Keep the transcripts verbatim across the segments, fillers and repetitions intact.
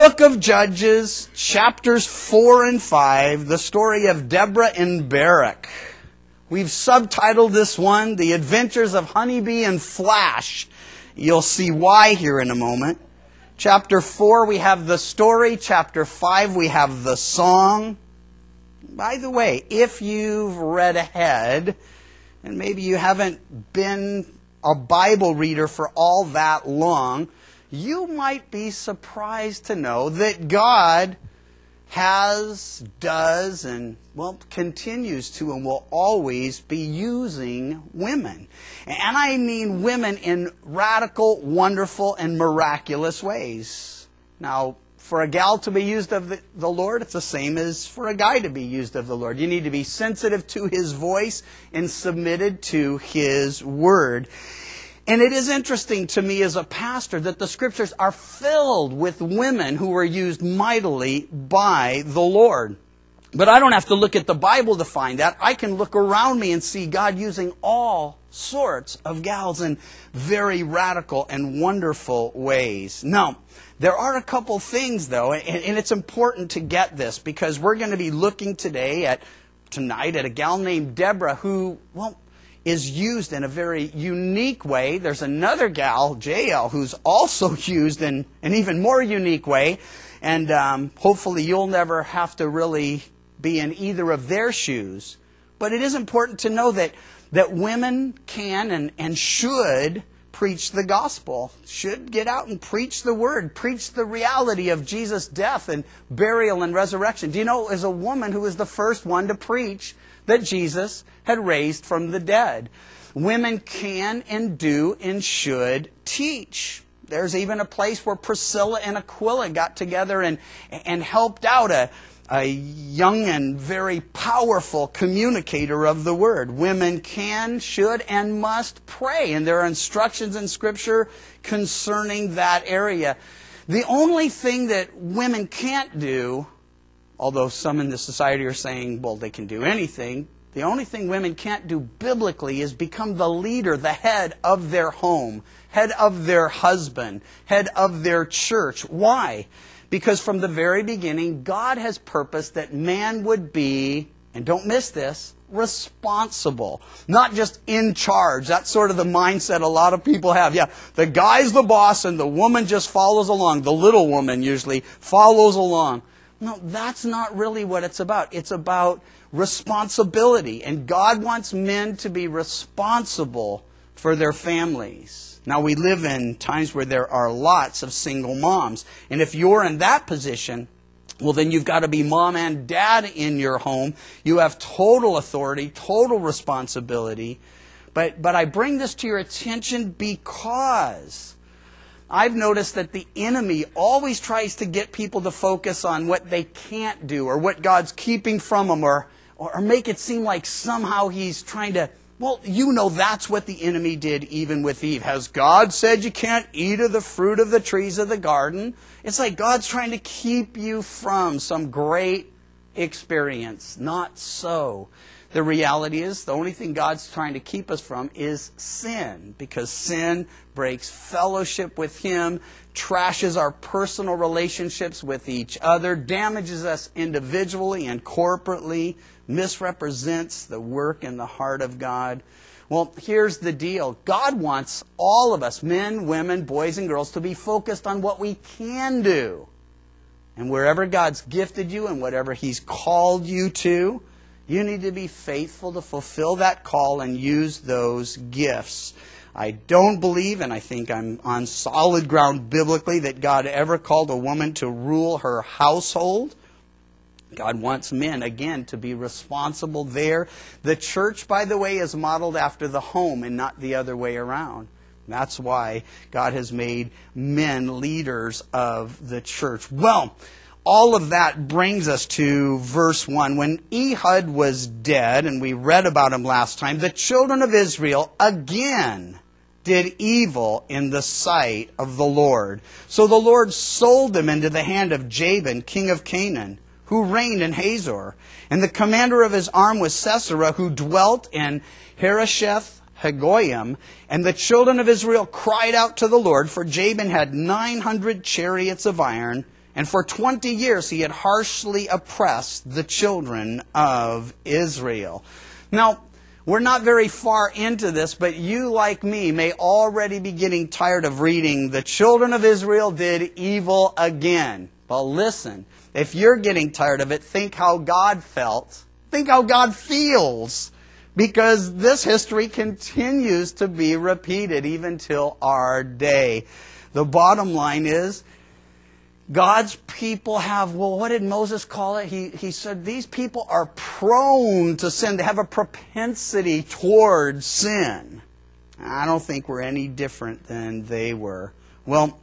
Book of Judges, chapters four and five, the story of Deborah and Barak. We've subtitled this one, The Adventures of Honeybee and Flash. You'll see why here in a moment. Chapter four, we have the story. Chapter five, we have the song. By the way, if you've read ahead, and maybe you haven't been a Bible reader for all that long, you might be surprised to know that God has, does, and, well, continues to and will always be using women. And I mean women in radical, wonderful, and miraculous ways. Now, for a gal to be used of the, the Lord, it's the same as for a guy to be used of the Lord. You need to be sensitive to His voice and submitted to His Word. And it is interesting to me as a pastor that the Scriptures are filled with women who were used mightily by the Lord. But I don't have to look at the Bible to find that. I can look around me and see God using all sorts of gals in very radical and wonderful ways. Now, there are a couple things, though, and it's important to get this because we're going to be looking today at, tonight, at a gal named Deborah who, well, is used in a very unique way. There's another gal, Jael, who's also used in an even more unique way. And um, hopefully you'll never have to really be in either of their shoes. But it is important to know that, that women can and, and should preach the gospel, should get out and preach the word, preach the reality of Jesus' death and burial and resurrection. Do you know, as a woman who was the first one to preach that Jesus had raised from the dead. Women can and do and should teach. There's even a place where Priscilla and Aquila got together and, and helped out a, a young and very powerful communicator of the Word. Women can, should, and must pray. And there are instructions in Scripture concerning that area. The only thing that women can't do, although some in the society are saying, well, they can do anything, the only thing women can't do biblically is become the leader, the head of their home, head of their husband, head of their church. Why? Because from the very beginning, God has purposed that man would be, and don't miss this, responsible. Not just in charge. That's sort of the mindset a lot of people have. Yeah, the guy's the boss and the woman just follows along. The little woman usually follows along. No, that's not really what it's about. It's about responsibility. And God wants men to be responsible for their families. Now, we live in times where there are lots of single moms. And if you're in that position, well, then you've got to be mom and dad in your home. You have total authority, total responsibility. But, but I bring this to your attention because I've noticed that the enemy always tries to get people to focus on what they can't do or what God's keeping from them or, or make it seem like somehow he's trying to, well, you know that's what the enemy did even with Eve. Has God said you can't eat of the fruit of the trees of the garden? It's like God's trying to keep you from some great experience. Not so. The reality is the only thing God's trying to keep us from is sin, because sin breaks fellowship with Him, trashes our personal relationships with each other, damages us individually and corporately, misrepresents the work and the heart of God. Well, here's the deal. God wants all of us, men, women, boys, and girls, to be focused on what we can do. And wherever God's gifted you and whatever He's called you to, you need to be faithful to fulfill that call and use those gifts. I don't believe, and I think I'm on solid ground biblically, that God ever called a woman to rule her household. God wants men, again, to be responsible there. The church, by the way, is modeled after the home and not the other way around. That's why God has made men leaders of the church. Well, all of that brings us to verse one. When Ehud was dead, and we read about him last time, the children of Israel again did evil in the sight of the Lord. So the Lord sold them into the hand of Jabin, king of Canaan, who reigned in Hazor. And the commander of his arm was Sisera, who dwelt in Harosheth Hagoyim. And the children of Israel cried out to the Lord, for Jabin had nine hundred chariots of iron And for twenty years he had harshly oppressed the children of Israel. Now, we're not very far into this, but you, like me, may already be getting tired of reading, the children of Israel did evil again. Well, listen, if you're getting tired of it, think how God felt. Think how God feels. Because this history continues to be repeated even till our day. The bottom line is, God's people have, well, what did Moses call it? He, he said these people are prone to sin. They have a propensity towards sin. I don't think we're any different than they were. Well,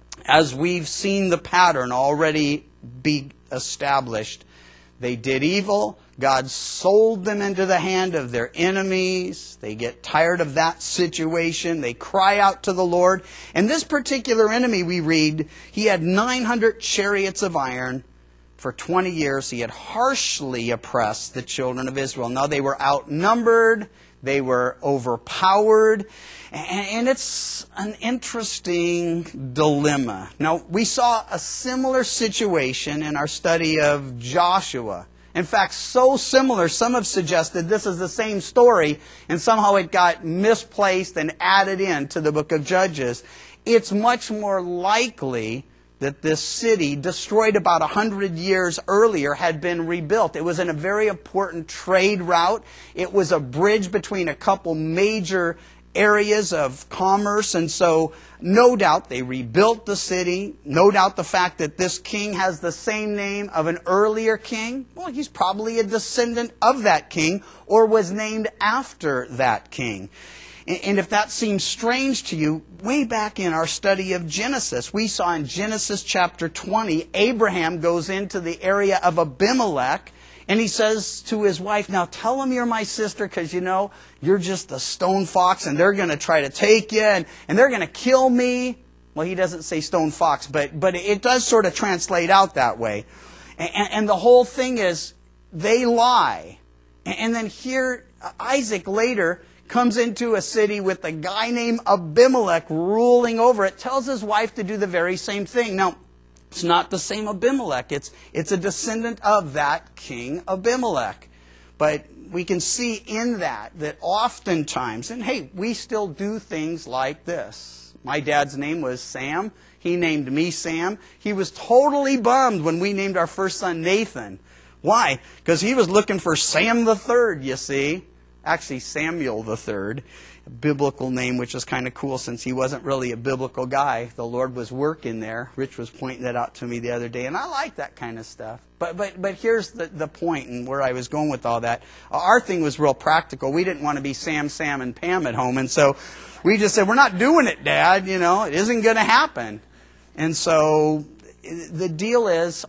as we've seen the pattern already be established, they did evil. God sold them into the hand of their enemies. They get tired of that situation. They cry out to the Lord. And this particular enemy, we read, he had nine hundred chariots of iron. For twenty years, he had harshly oppressed the children of Israel. Now, they were outnumbered. They were overpowered. And it's an interesting dilemma. Now, we saw a similar situation in our study of Joshua. In fact, so similar, some have suggested this is the same story, and somehow it got misplaced and added in to the book of Judges. It's much more likely that this city, destroyed about one hundred years earlier, had been rebuilt. It was in a very important trade route. It was a bridge between a couple major areas of commerce, and so no doubt they rebuilt the city. No doubt the fact that this king has the same name of an earlier king, well, he's probably a descendant of that king or was named after that king. And if that seems strange to you, way back in our study of Genesis, we saw in Genesis chapter twenty, Abraham goes into the area of Abimelech, and he says to his wife, now tell them you're my sister because, you know, you're just a stone fox and they're going to try to take you and, and they're going to kill me. Well, he doesn't say stone fox, but, but it does sort of translate out that way. And, and the whole thing is they lie. And then here Isaac later comes into a city with a guy named Abimelech ruling over it, tells his wife to do the very same thing. Now, it's not the same Abimelech. It's, it's a descendant of that king Abimelech. But we can see in that that oftentimes, and hey, we still do things like this. My dad's name was Sam. He named me Sam. He was totally bummed when we named our first son Nathan. Why? Because he was looking for Sam the third, you see. Actually, Samuel the third. Biblical name, which is kind of cool since he wasn't really a biblical guy. The Lord was working there. Rich was pointing that out to me the other day, and I like that kind of stuff. But but but here's the, the point and where I was going with all that. Our thing was real practical. We didn't want to be Sam, Sam, and Pam at home, and so we just said, we're not doing it, Dad. You know, it isn't going to happen. And so the deal is,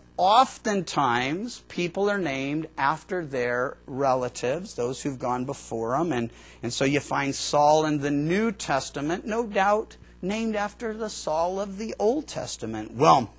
oftentimes, people are named after their relatives, those who've gone before them. And, and so you find Saul in the New Testament, no doubt, named after the Saul of the Old Testament. Well,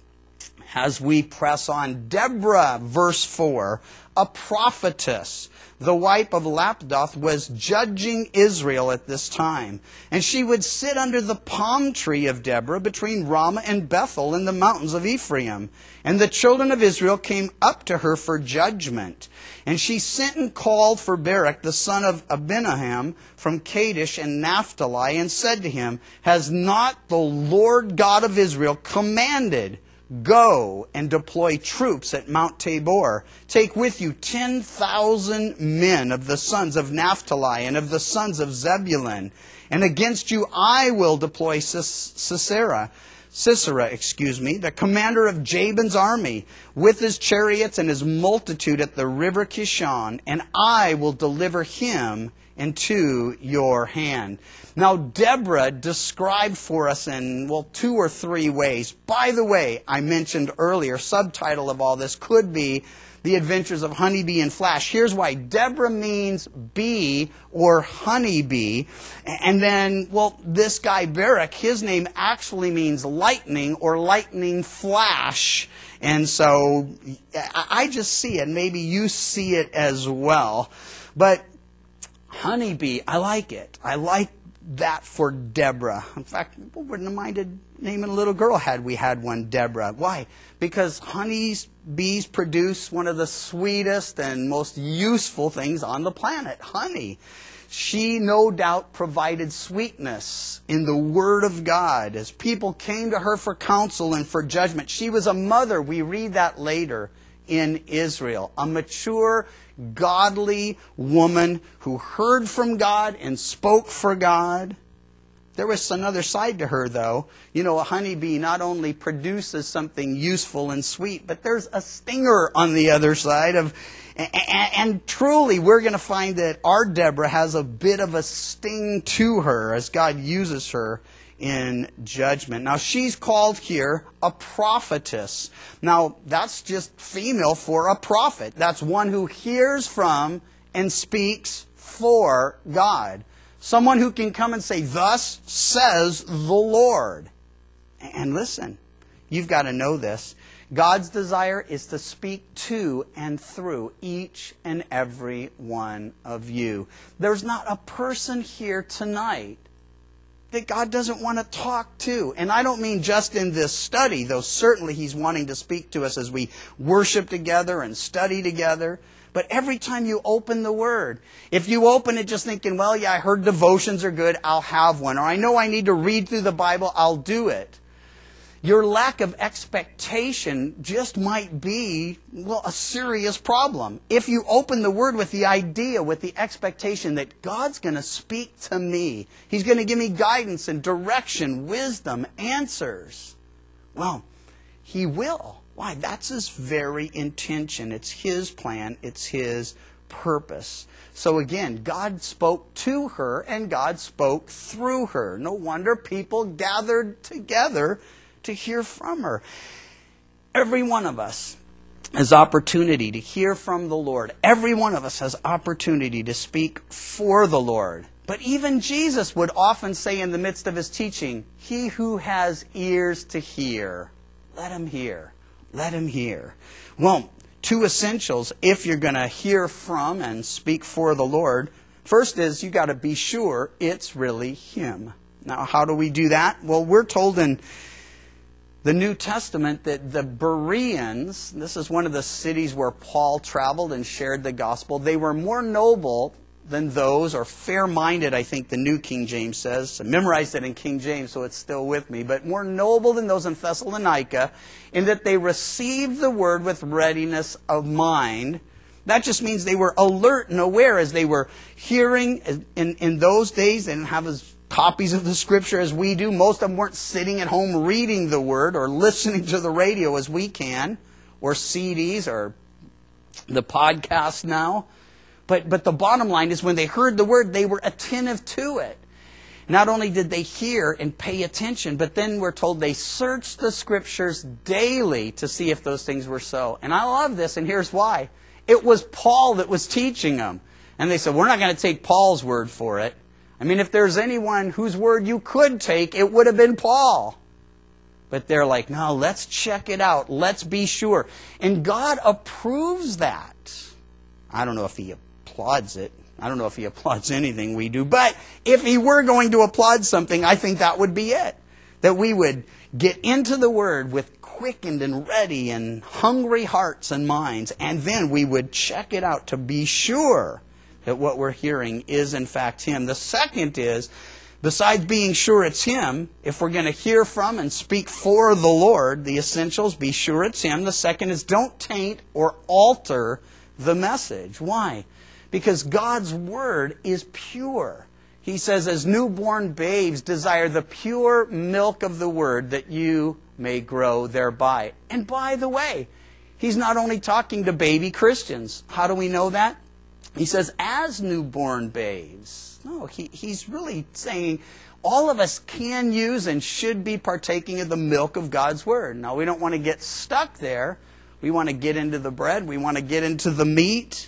as we press on, Deborah, verse four, a prophetess, the wife of Lapdoth, was judging Israel at this time. And she would sit under the palm tree of Deborah between Ramah and Bethel in the mountains of Ephraim. And the children of Israel came up to her for judgment. And she sent and called for Barak, the son of Abinoam, from Kadesh and Naphtali, and said to him, has not the Lord God of Israel commanded, go and deploy troops at Mount Tabor. Take with you ten thousand men of the sons of Naphtali and of the sons of Zebulun. And against you I will deploy Sisera, Sisera, excuse me, the commander of Jabin's army, with his chariots and his multitude at the river Kishon, and I will deliver him into your hand. Now, Deborah described for us in, well, two or three ways. By the way, I mentioned earlier, subtitle of all this could be The Adventures of Honeybee and Flash. Here's why. Deborah means bee or honeybee. And then, well, this guy Barak, his name actually means lightning or lightning flash. And so I just see it. Maybe you see it as well. But honeybee, I like it. I like that for Deborah. In fact, we wouldn't have minded naming a little girl had we had one Deborah. Why? Because honey's bees produce one of the sweetest and most useful things on the planet, honey. She no doubt provided sweetness in the Word of God as people came to her for counsel and for judgment. She was a mother. We read that later in Israel. A mature, godly woman who heard from God and spoke for God. There was another side to her, though. You know, a honeybee not only produces something useful and sweet, but there's a stinger on the other side of... And, and truly, we're going to find that our Deborah has a bit of a sting to her as God uses her in judgment. Now, she's called here a prophetess. Now, that's just female for a prophet. That's one who hears from and speaks for God. Someone who can come and say, "Thus says the Lord." And listen, you've got to know this. God's desire is to speak to and through each and every one of you. There's not a person here tonight that God doesn't want to talk to. And I don't mean just in this study, though certainly He's wanting to speak to us as we worship together and study together. But every time you open the Word, if you open it just thinking, well, yeah, I heard devotions are good, I'll have one. Or I know I need to read through the Bible, I'll do it. Your lack of expectation just might be, well, a serious problem. If you open the Word with the idea, with the expectation that God's going to speak to me, He's going to give me guidance and direction, wisdom, answers, well, He will. Why? That's His very intention. It's His plan. It's His purpose. So again, God spoke to her and God spoke through her. No wonder people gathered together to hear from her. Every one of us has opportunity to hear from the Lord. Every one of us has opportunity to speak for the Lord. But even Jesus would often say in the midst of His teaching, "He who has ears to hear, let him hear. Let him hear." Well, two essentials if you're going to hear from and speak for the Lord. First is you got to be sure it's really Him. Now, how do we do that? Well, we're told in the New Testament that the Bereans, this is one of the cities where Paul traveled and shared the gospel, they were more noble than those, or fair-minded, I think the New King James says. I memorized it in King James, so it's still with me. But more noble than those in Thessalonica, in that they received the word with readiness of mind. That just means they were alert and aware as they were hearing. In, in those days, they didn't have as copies of the Scripture as we do. Most of them weren't sitting at home reading the Word or listening to the radio as we can, or C Ds, or the podcast now. But, but the bottom line is when they heard the Word, they were attentive to it. Not only did they hear and pay attention, but then we're told they searched the Scriptures daily to see if those things were so. And I love this, and here's why. It was Paul that was teaching them. And they said, we're not going to take Paul's word for it. I mean, if there's anyone whose word you could take, it would have been Paul. But they're like, no, let's check it out. Let's be sure. And God approves that. I don't know if He applauds it. I don't know if He applauds anything we do. But if He were going to applaud something, I think that would be it. That we would get into the Word with quickened and ready and hungry hearts and minds. And then we would check it out to be sure that what we're hearing is in fact Him. The second is, besides being sure it's Him, if we're going to hear from and speak for the Lord, the essentials, be sure it's Him. The second is, don't taint or alter the message. Why? Because God's Word is pure. He says, as newborn babes desire the pure milk of the Word, that you may grow thereby. And by the way, He's not only talking to baby Christians. How do we know that? He says, as newborn babes. No, he, he's really saying all of us can use and should be partaking of the milk of God's Word. Now, we don't want to get stuck there. We want to get into the bread. We want to get into the meat.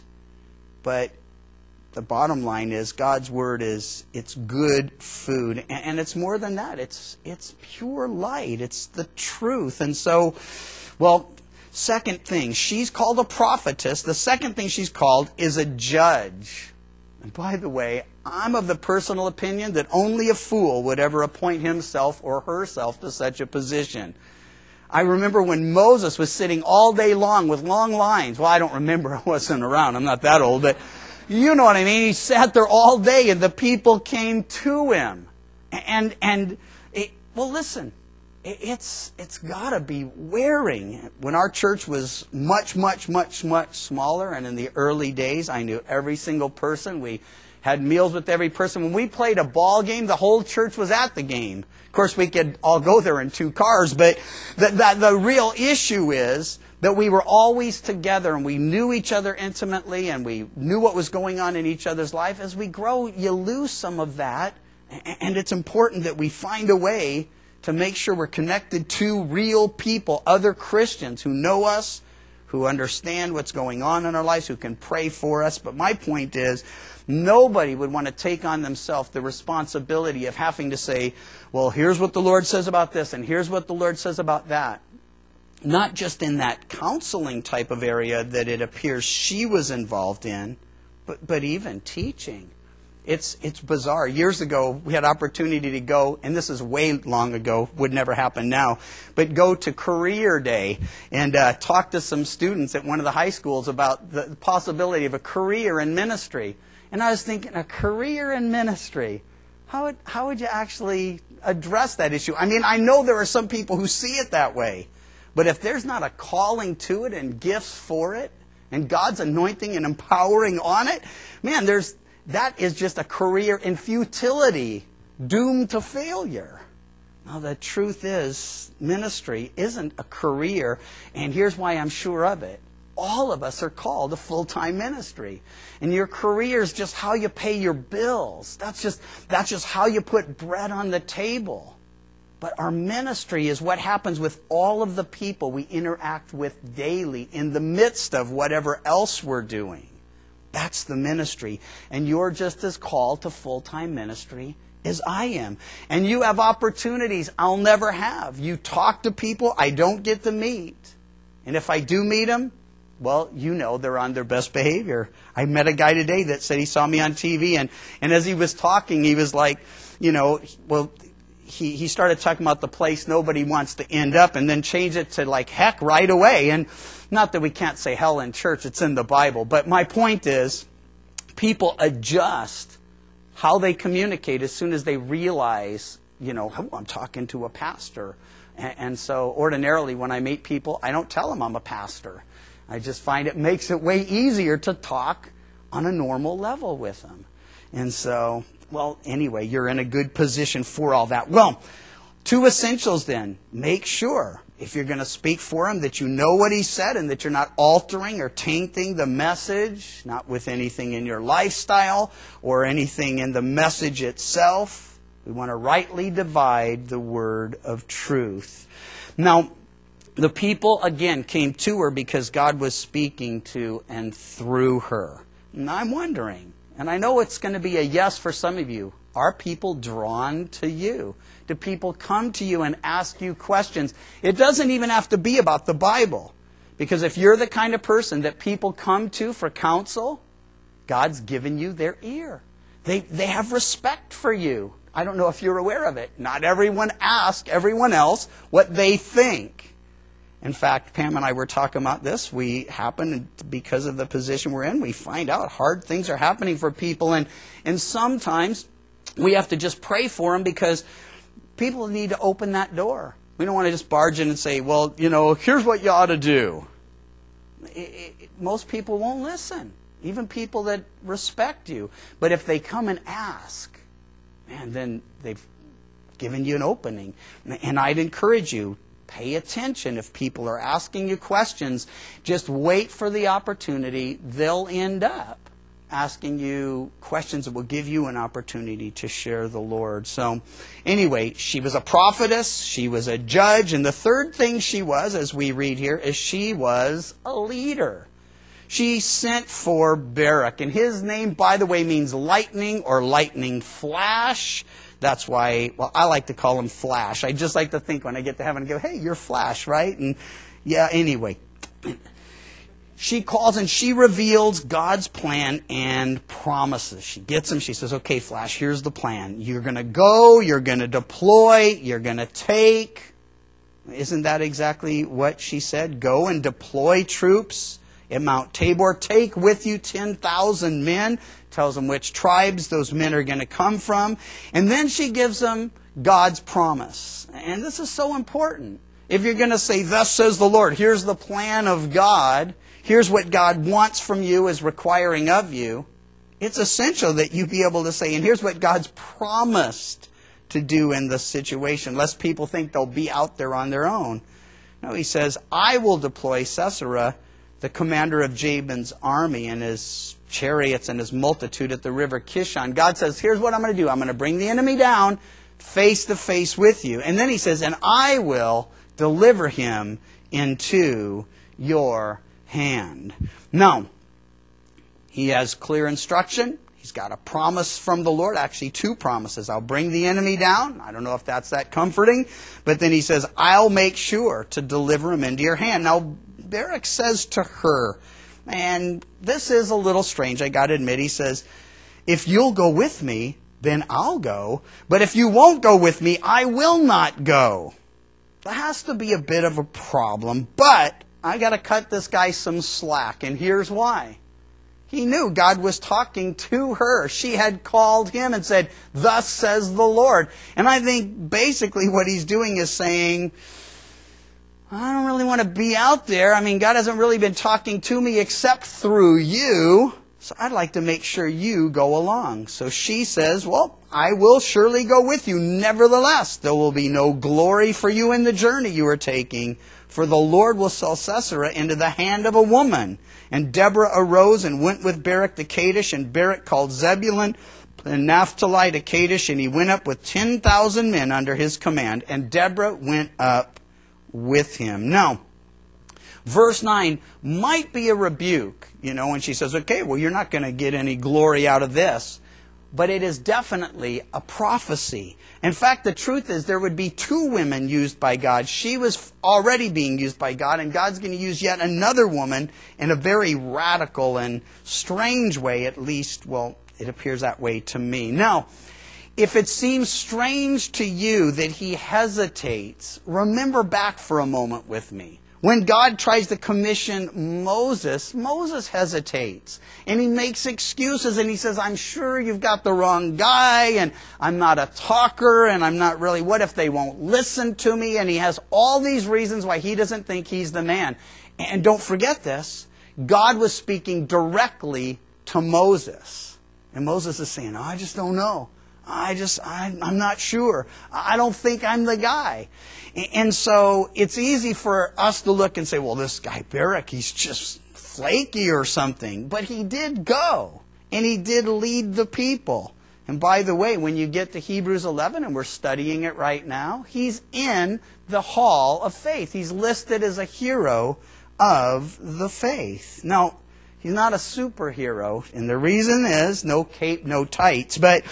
But the bottom line is God's Word is, it's good food. And, and it's more than that. It's, it's pure light. It's the truth. And so, well, second thing, she's called a prophetess. The second thing she's called is a judge. And by the way, I'm of the personal opinion that only a fool would ever appoint himself or herself to such a position. I remember when Moses was sitting all day long with long lines. Well, I don't remember. I wasn't around. I'm not that old. But you know what I mean. He sat there all day and the people came to him. And, and it, well, listen, it, it's, it's got to be wearing. When our church was much, much, much, much smaller, and in the early days, I knew every single person. We had meals with every person. When we played a ball game, the whole church was at the game. Of course, we could all go there in two cars, but the, the, the real issue is that we were always together and we knew each other intimately and we knew what was going on in each other's life. As we grow, you lose some of that, and it's important that we find a way to make sure we're connected to real people, other Christians who know us, who understand what's going on in our lives, who can pray for us. But my point is, nobody would want to take on themselves the responsibility of having to say, well, here's what the Lord says about this, and here's what the Lord says about that. Not just in that counseling type of area that it appears she was involved in, but, but even teaching. It's, it's bizarre. Years ago, we had opportunity to go, and this is way long ago, would never happen now, but go to Career Day and uh, talk to some students at one of the high schools about the possibility of a career in ministry. And I was thinking, a career in ministry, how would, how would you actually address that issue? I mean, I know there are some people who see it that way, but if there's not a calling to it and gifts for it, and God's anointing and empowering on it, man, there's that is just a career in futility, doomed to failure. Now, the truth is, ministry isn't a career, and here's why I'm sure of it. All of us are called to full-time ministry. And your career is just how you pay your bills. That's just, that's just how you put bread on the table. But our ministry is what happens with all of the people we interact with daily in the midst of whatever else we're doing. That's the ministry. And you're just as called to full-time ministry as I am. And you have opportunities I'll never have. You talk to people I don't get to meet. And if I do meet them, well, you know they're on their best behavior. I met a guy today that said he saw me on T V, and, and as he was talking, he was like, you know, well, he, he started talking about the place nobody wants to end up, and then changed it to like heck right away. And not that we can't say hell in church, it's in the Bible. But my point is, people adjust how they communicate as soon as they realize, you know, oh, I'm talking to a pastor. And, and so ordinarily when I meet people, I don't tell them I'm a pastor. I just find it makes it way easier to talk on a normal level with them. And so, well, anyway, you're in a good position for all that. Well, two essentials then. Make sure, if you're going to speak for him, that you know what he said and that you're not altering or tainting the message, not with anything in your lifestyle or anything in the message itself. We want to rightly divide the word of truth. Now, the people, again, came to her because God was speaking to and through her. And I'm wondering, and I know it's going to be a yes for some of you, are people drawn to you? Do people come to you and ask you questions? It doesn't even have to be about the Bible. Because if you're the kind of person that people come to for counsel, God's given you their ear. They, they have respect for you. I don't know if you're aware of it. Not everyone asks everyone else what they think. In fact, Pam and I were talking about this. We happen, because of the position we're in, we find out hard things are happening for people. And, and sometimes we have to just pray for them because people need to open that door. We don't want to just barge in and say, well, you know, here's what you ought to do. It, it, most people won't listen, even people that respect you. But if they come and ask, man, then they've given you an opening. And I'd encourage you, pay attention. If people are asking you questions, just wait for the opportunity. They'll end up asking you questions that will give you an opportunity to share the Lord. So anyway, she was a prophetess, she was a judge, and the third thing she was, as we read here, is she was a leader. She sent for Barak, and his name, by the way, means lightning or lightning flash. That's why, well, I like to call him Flash. I just like to think when I get to heaven and go, hey, you're Flash, right? And yeah, anyway. she calls and she reveals God's plan and promises. She gets him. She says, okay, Flash, here's the plan. You're going to go. You're going to deploy. You're going to take. Isn't that exactly what she said? Go and deploy troops at Mount Tabor. Take with you ten thousand men. Tells them which tribes those men are going to come from. And then she gives them God's promise. And this is so important. If you're going to say, thus says the Lord, here's the plan of God, here's what God wants from you, is requiring of you, it's essential that you be able to say, and here's what God's promised to do in this situation, lest people think they'll be out there on their own. No, he says, I will deploy Sisera, the commander of Jabin's army, and his chariots and his multitude at the river Kishon. God says, here's what I'm going to do. I'm going to bring the enemy down face to face with you. And then he says, and I will deliver him into your hand. Now, he has clear instruction. He's got a promise from the Lord, actually two promises. I'll bring the enemy down. I don't know if that's that comforting. But then he says, I'll make sure to deliver him into your hand. Now, Barak says to her, and this is a little strange, I got to admit. He says, if you'll go with me, then I'll go. But if you won't go with me, I will not go. That has to be a bit of a problem, but I got to cut this guy some slack, and here's why. He knew God was talking to her. She had called him and said, thus says the Lord. And I think basically what he's doing is saying, I don't really want to be out there. I mean, God hasn't really been talking to me except through you. So I'd like to make sure you go along. So she says, well, I will surely go with you. Nevertheless, there will be no glory for you in the journey you are taking, for the Lord will sell Sisera into the hand of a woman. And Deborah arose and went with Barak to Kadesh, and Barak called Zebulun and Naphtali to Kadesh, and he went up with ten thousand men under his command, and Deborah went up with him. Now, verse nine might be a rebuke, you know, when she says, okay, well, you're not going to get any glory out of this. But it is definitely a prophecy. In fact, the truth is there would be two women used by God. She was already being used by God, and God's going to use yet another woman in a very radical and strange way, at least, well, it appears that way to me. Now, if it seems strange to you that he hesitates, remember back for a moment with me. When God tries to commission Moses, Moses hesitates. And he makes excuses and he says, I'm sure you've got the wrong guy, and I'm not a talker, and I'm not really, what if they won't listen to me? And he has all these reasons why he doesn't think he's the man. And don't forget this, God was speaking directly to Moses. And Moses is saying, oh, I just don't know. I just, I, I'm not sure. I don't think I'm the guy. And so it's easy for us to look and say, well, this guy Barak, he's just flaky or something. But he did go, and he did lead the people. And by the way, when you get to Hebrews eleven, and we're studying it right now, he's in the hall of faith. He's listed as a hero of the faith. Now, he's not a superhero, and the reason is no cape, no tights, but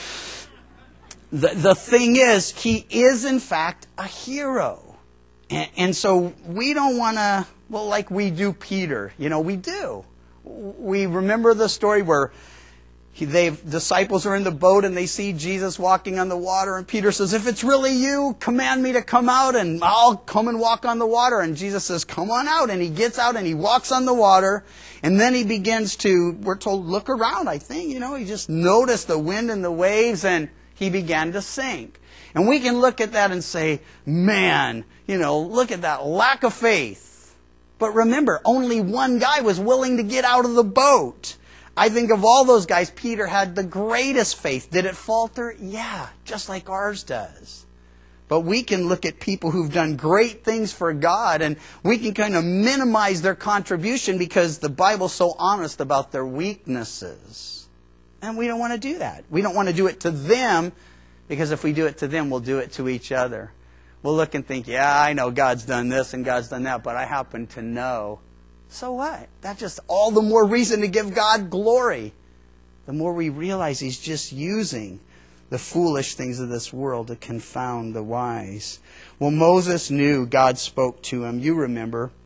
The, the thing is, he is in fact a hero. And, and so we don't want to, well, like we do Peter. You know, we do. We remember the story where he, they disciples are in the boat and they see Jesus walking on the water. And Peter says, if it's really you, command me to come out and I'll come and walk on the water. And Jesus says, come on out. And he gets out and he walks on the water. And then he begins to, we're told, look around, I think. You know, he just noticed the wind and the waves, and he began to sink. And we can look at that and say, man, you know, look at that lack of faith. But remember, only one guy was willing to get out of the boat. I think of all those guys, Peter had the greatest faith. Did it falter? Yeah, just like ours does. But we can look at people who've done great things for God, and we can kind of minimize their contribution because the Bible's so honest about their weaknesses. And we don't want to do that. We don't want to do it to them, because if we do it to them, we'll do it to each other. We'll look and think, yeah, I know God's done this and God's done that, but I happen to know. So what? That's just all the more reason to give God glory. The more we realize he's just using the foolish things of this world to confound the wise. Well, Moses knew God spoke to him. You remember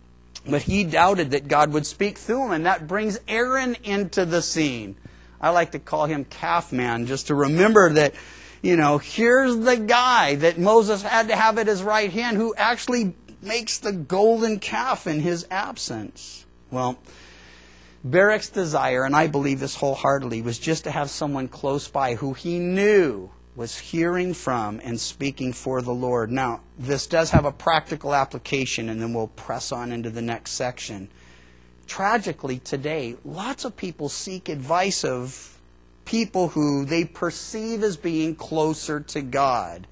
But he doubted that God would speak through him, and that brings Aaron into the scene. I like to call him Calf Man, just to remember that, you know, here's the guy that Moses had to have at his right hand who actually makes the golden calf in his absence. Well, Barak's desire, and I believe this wholeheartedly, was just to have someone close by who he knew was hearing from and speaking for the Lord. Now, this does have a practical application, and then we'll press on into the next section. Tragically, today, lots of people seek advice of people who they perceive as being closer to God.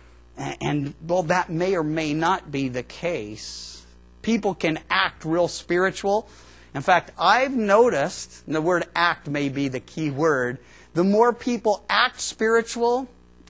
And, well, that may or may not be the case. People can act real spiritual. In fact, I've noticed, and the word act may be the key word, the more people act spiritual,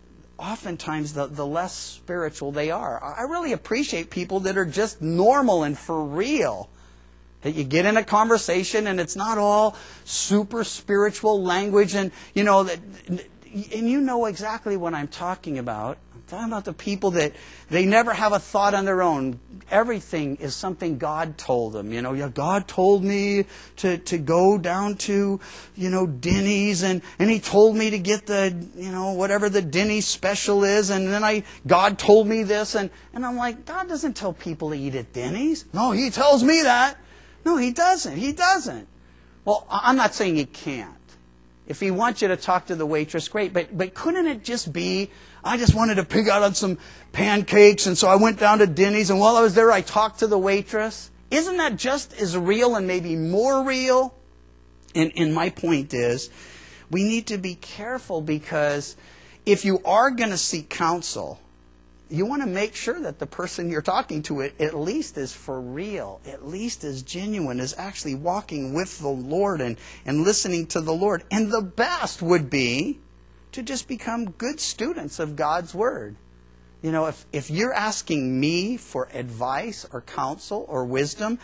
oftentimes the, the less spiritual they are. I really appreciate people that are just normal and for real. That you get in a conversation and it's not all super spiritual language, and you know that, and you know exactly what I'm talking about. I'm talking about the people that they never have a thought on their own. Everything is something God told them. You know, yeah, God told me to, to go down to, you know, Denny's, and, and He told me to get the, you know, whatever the Denny's special is, and then I God told me this, and, and I'm like, God doesn't tell people to eat at Denny's. No, He tells me that. No, He doesn't. He doesn't. Well, I'm not saying He can't. If He wants you to talk to the waitress, great. But but couldn't it just be, I just wanted to pig out on some pancakes, and so I went down to Denny's, and while I was there, I talked to the waitress? Isn't that just as real and maybe more real? And, and my point is, we need to be careful, because if you are going to seek counsel, you want to make sure that the person you're talking to at least is for real, at least is genuine, is actually walking with the Lord and, and listening to the Lord. And the best would be to just become good students of God's Word. You know, if, if you're asking me for advice or counsel or wisdom,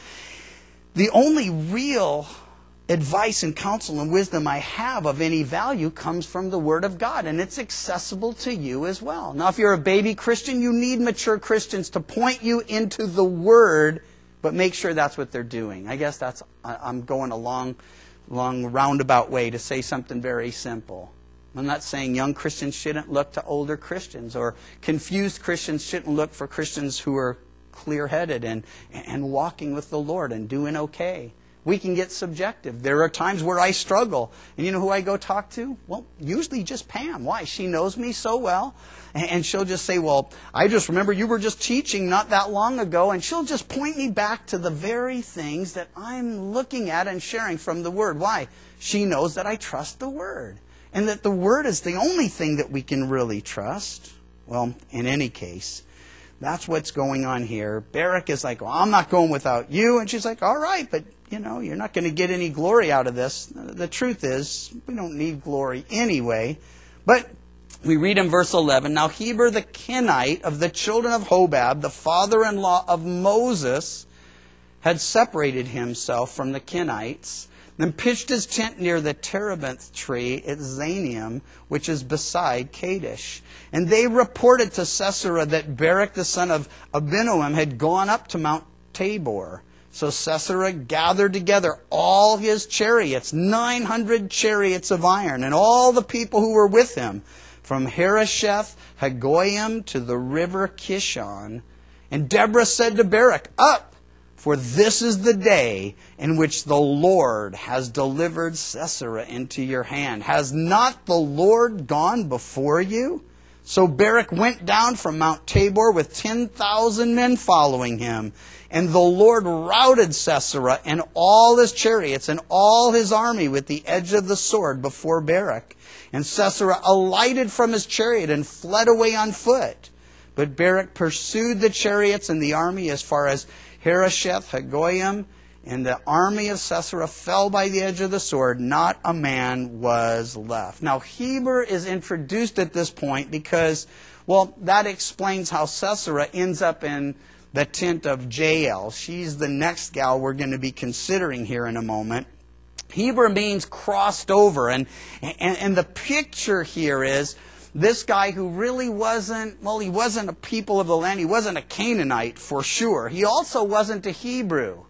the only real advice and counsel and wisdom I have of any value comes from the Word of God, and it's accessible to you as well. Now, if you're a baby Christian, you need mature Christians to point you into the Word, but make sure that's what they're doing. I guess that's, I'm going a long, long roundabout way to say something very simple. I'm not saying young Christians shouldn't look to older Christians, or confused Christians shouldn't look for Christians who are clear-headed and, and walking with the Lord and doing okay. We can get subjective. There are times where I struggle. And you know who I go talk to? Well, usually just Pam. Why? She knows me so well. And she'll just say, well, I just remember you were just teaching not that long ago. And she'll just point me back to the very things that I'm looking at and sharing from the Word. Why? She knows that I trust the Word, and that the Word is the only thing that we can really trust. Well, in any case, that's what's going on here. Barak is like, well, I'm not going without you. And she's like, all right, but you know, you're not going to get any glory out of this. The truth is, we don't need glory anyway. But we read in verse eleven, now Heber the Kenite of the children of Hobab, the father-in-law of Moses, had separated himself from the Kenites, then pitched his tent near the terebinth tree at Zanium, which is beside Kadesh. And they reported to Sisera that Barak the son of Abinoam had gone up to Mount Tabor. So Sisera gathered together all his chariots, nine hundred chariots of iron, and all the people who were with him, from Harosheth Hagoyim to the river Kishon. And Deborah said to Barak, up, for this is the day in which the Lord has delivered Sisera into your hand. Has not the Lord gone before you? So Barak went down from Mount Tabor with ten thousand men following him. And the Lord routed Sisera and all his chariots and all his army with the edge of the sword before Barak. And Sisera alighted from his chariot and fled away on foot. But Barak pursued the chariots and the army as far as Harosheth Hagoyim, and the army of Sisera fell by the edge of the sword. Not a man was left. Now, Heber is introduced at this point because, well, that explains how Sisera ends up in the tent of Jael. She's the next gal we're going to be considering here in a moment. Heber means crossed over, and, and, and the picture here is this guy who really wasn't, well, he wasn't a people of the land. He wasn't a Canaanite for sure. He also wasn't a Hebrew.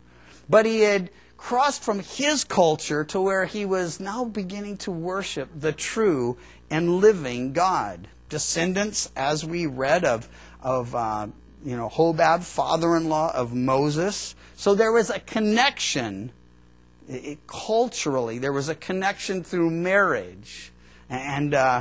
But he had crossed from his culture to where he was now beginning to worship the true and living God. Descendants, as we read, of, of uh, you know, Hobab, father-in-law of Moses. So there was a connection, it, it, culturally, there was a connection through marriage. And uh,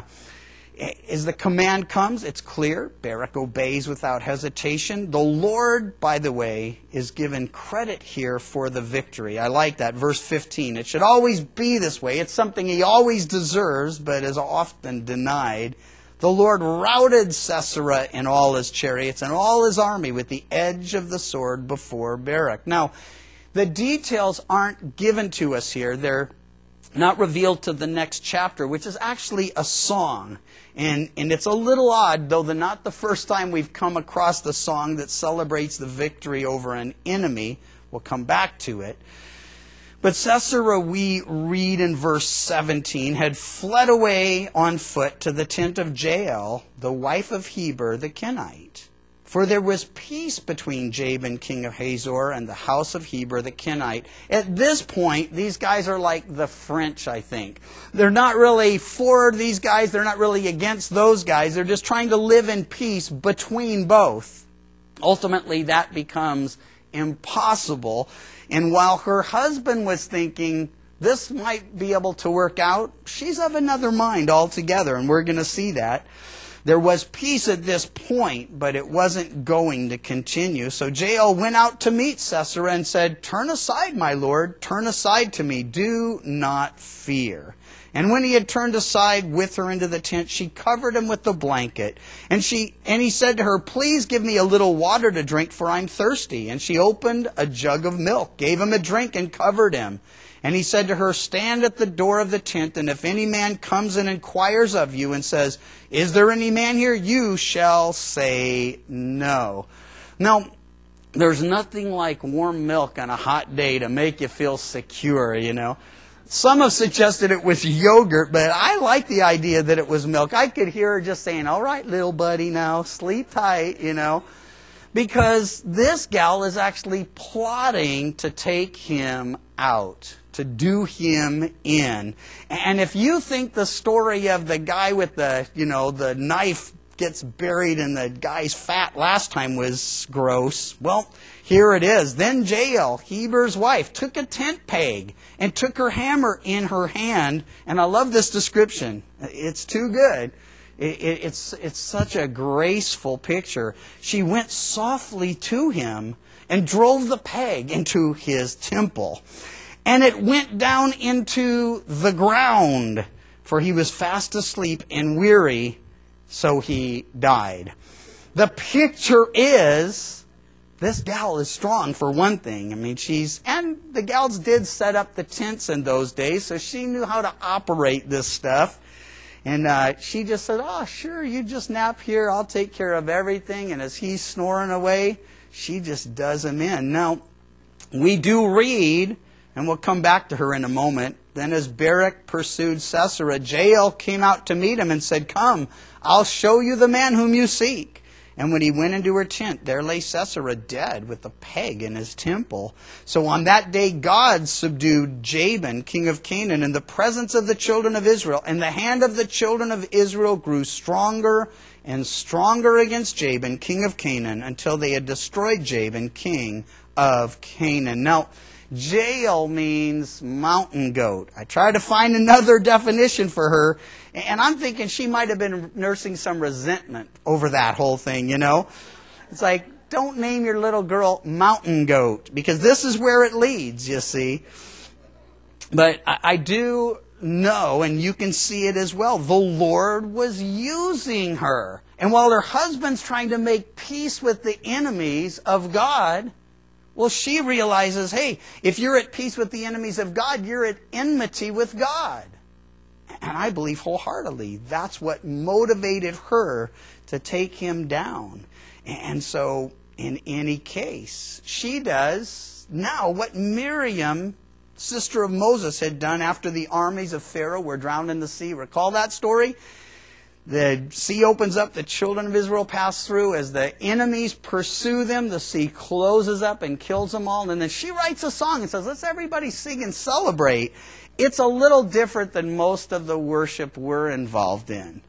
as the command comes, it's clear. Barak obeys without hesitation. The Lord, by the way, is given credit here for the victory. I like that. Verse fifteen. It should always be this way. It's something he always deserves, but is often denied. The Lord routed Sisera and all his chariots and all his army with the edge of the sword before Barak. Now, the details aren't given to us here. They're not revealed to the next chapter, which is actually a song. And, and it's a little odd, though the, not the first time we've come across the song that celebrates the victory over an enemy. We'll come back to it. But Sisera, we read in verse seventeen, had fled away on foot to the tent of Jael, the wife of Heber the Kenite. For there was peace between Jabin, king of Hazor, and the house of Heber the Kenite. At this point, these guys are like the French, I think. They're not really for these guys. They're not really against those guys. They're just trying to live in peace between both. Ultimately, that becomes impossible. And while her husband was thinking, this might be able to work out, she's of another mind altogether, and we're going to see that. There was peace at this point, but it wasn't going to continue. So Jael went out to meet Sisera and said, "Turn aside, my lord, turn aside to me, do not fear." And when he had turned aside with her into the tent, she covered him with the blanket. And she and he said to her, "Please give me a little water to drink, for I'm thirsty." And she opened a jug of milk, gave him a drink, and covered him. And he said to her, "Stand at the door of the tent, and if any man comes and inquires of you and says, 'Is there any man here?' you shall say no." Now, there's nothing like warm milk on a hot day to make you feel secure, you know. Some have suggested it was yogurt, but I like the idea that it was milk. I could hear her just saying, "All right, little buddy, now sleep tight," you know. Because this gal is actually plotting to take him out, to do him in. And if you think the story of the guy with the, you know, the knife gets buried in the guy's fat last time was gross, well, here it is. Then Jael, Heber's wife, took a tent peg and took her hammer in her hand. And I love this description. It's too good. It, it, it's, it's such a graceful picture. She went softly to him and drove the peg into his temple. And it went down into the ground, for he was fast asleep and weary, so he died. The picture is, this gal is strong for one thing. I mean, she's, and the gals did set up the tents in those days, so she knew how to operate this stuff. And uh, she just said, "Oh, sure, you just nap here. I'll take care of everything." And as he's snoring away, she just does him in. Now, we do read, and we'll come back to her in a moment. Then as Barak pursued Sisera, Jael came out to meet him and said, "Come, I'll show you the man whom you seek." And when he went into her tent, there lay Sisera dead with a peg in his temple. So on that day God subdued Jabin, king of Canaan, in the presence of the children of Israel. And the hand of the children of Israel grew stronger and stronger against Jabin, king of Canaan, until they had destroyed Jabin, king of Canaan. Now, Jael means mountain goat. I tried to find another definition for her, and I'm thinking she might have been nursing some resentment over that whole thing, you know. It's like, don't name your little girl mountain goat, because this is where it leads, you see. But I, I do know, and you can see it as well, the Lord was using her. And while her husband's trying to make peace with the enemies of God, well, she realizes, hey, if you're at peace with the enemies of God, you're at enmity with God. And I believe wholeheartedly that's what motivated her to take him down. And so, in any case, she does now what Miriam, sister of Moses, had done after the armies of Pharaoh were drowned in the sea. Recall that story? The sea opens up, the children of Israel pass through. As the enemies pursue them, the sea closes up and kills them all. And then she writes a song and says, let's everybody sing and celebrate. It's a little different than most of the worship we're involved in.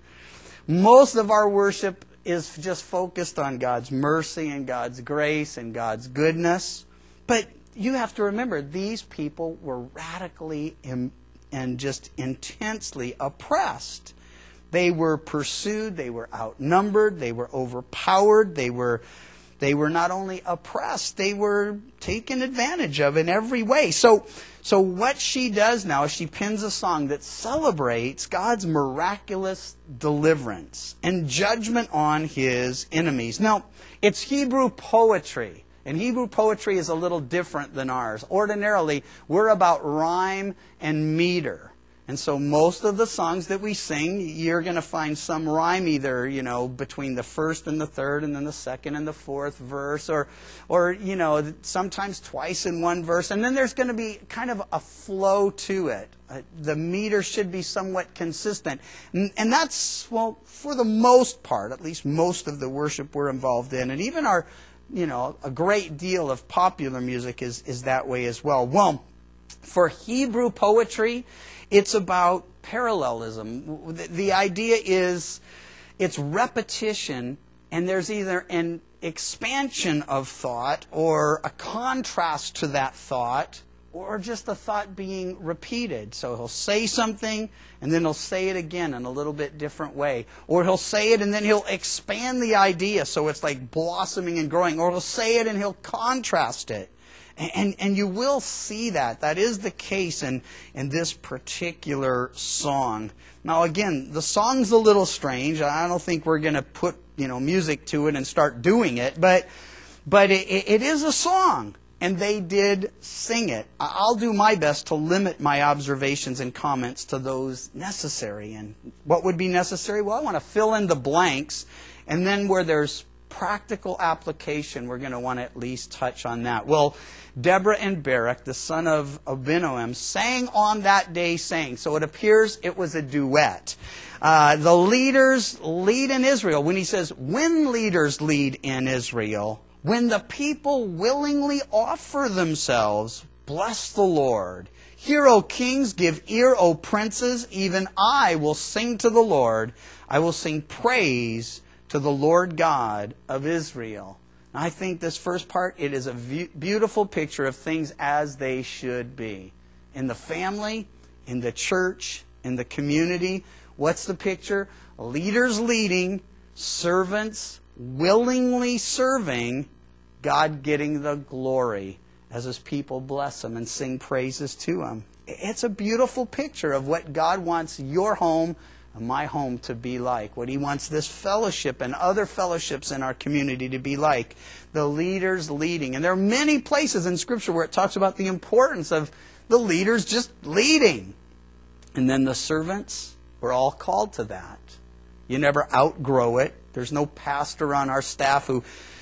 Most of our worship is just focused on God's mercy and God's grace and God's goodness. But you have to remember, these people were radically im- and just intensely oppressed. They were pursued, they were outnumbered, they were overpowered, they were they were not only oppressed, they were taken advantage of in every way. So so what she does now is she pens a song that celebrates God's miraculous deliverance and judgment on his enemies. Now, it's Hebrew poetry. And Hebrew poetry is a little different than ours. Ordinarily, we're about rhyme and meter. And so most of the songs that we sing, you're going to find some rhyme either, you know, between the first and the third and then the second and the fourth verse, or, or you know, sometimes twice in one verse. And then there's going to be kind of a flow to it. Uh, the meter should be somewhat consistent. And, and that's, well, for the most part, at least most of the worship we're involved in. And even our, you know, a great deal of popular music is, is that way as well. Well, for Hebrew poetry, it's about parallelism. The, the idea is it's repetition, and there's either an expansion of thought or a contrast to that thought, or just a thought being repeated. So he'll say something, and then he'll say it again in a little bit different way. Or he'll say it, and then he'll expand the idea, so it's like blossoming and growing. Or he'll say it, and he'll contrast it. And, and you will see that. That is the case in, in this particular song. Now again, the song's a little strange. I don't think we're going to put, you know, music to it and start doing it. But, but it, it is a song. And they did sing it. I'll do my best to limit my observations and comments to those necessary. And what would be necessary? Well, I want to fill in the blanks. And then where there's practical application, we're going to want to at least touch on that. Well, Deborah and Barak, the son of Abinoam, sang on that day, saying. So it appears it was a duet. Uh, the leaders lead in Israel. When he says, when leaders lead in Israel, when the people willingly offer themselves, bless the Lord. Hear, O kings, give ear, O princes, even I will sing to the Lord. I will sing praise to the Lord God of Israel. I think this first part, it is a beautiful picture of things as they should be. In the family, in the church, in the community. What's the picture? Leaders leading, servants willingly serving, God getting the glory as his people bless him and sing praises to him. It's a beautiful picture of what God wants your home and my home to be like, what he wants this fellowship and other fellowships in our community to be like. The leaders leading. And there are many places in Scripture where it talks about the importance of the leaders just leading. And then the servants, we're all called to that. You never outgrow it. There's no pastor on our staff who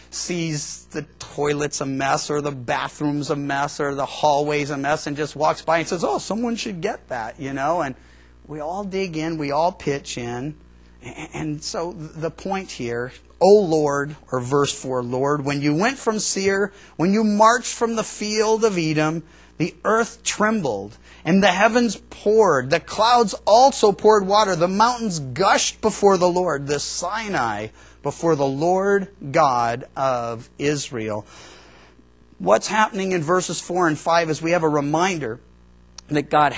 sees the toilet's a mess or the bathroom's a mess or the hallway's a mess and just walks by and says, oh, someone should get that, you know. And we all dig in, we all pitch in. And so the point here, O Lord, or verse four, Lord, when you went from Seir, when you marched from the field of Edom, the earth trembled, and the heavens poured. The clouds also poured water. The mountains gushed before the Lord, the Sinai before the Lord God of Israel. What's happening in verses four and five is we have a reminder that God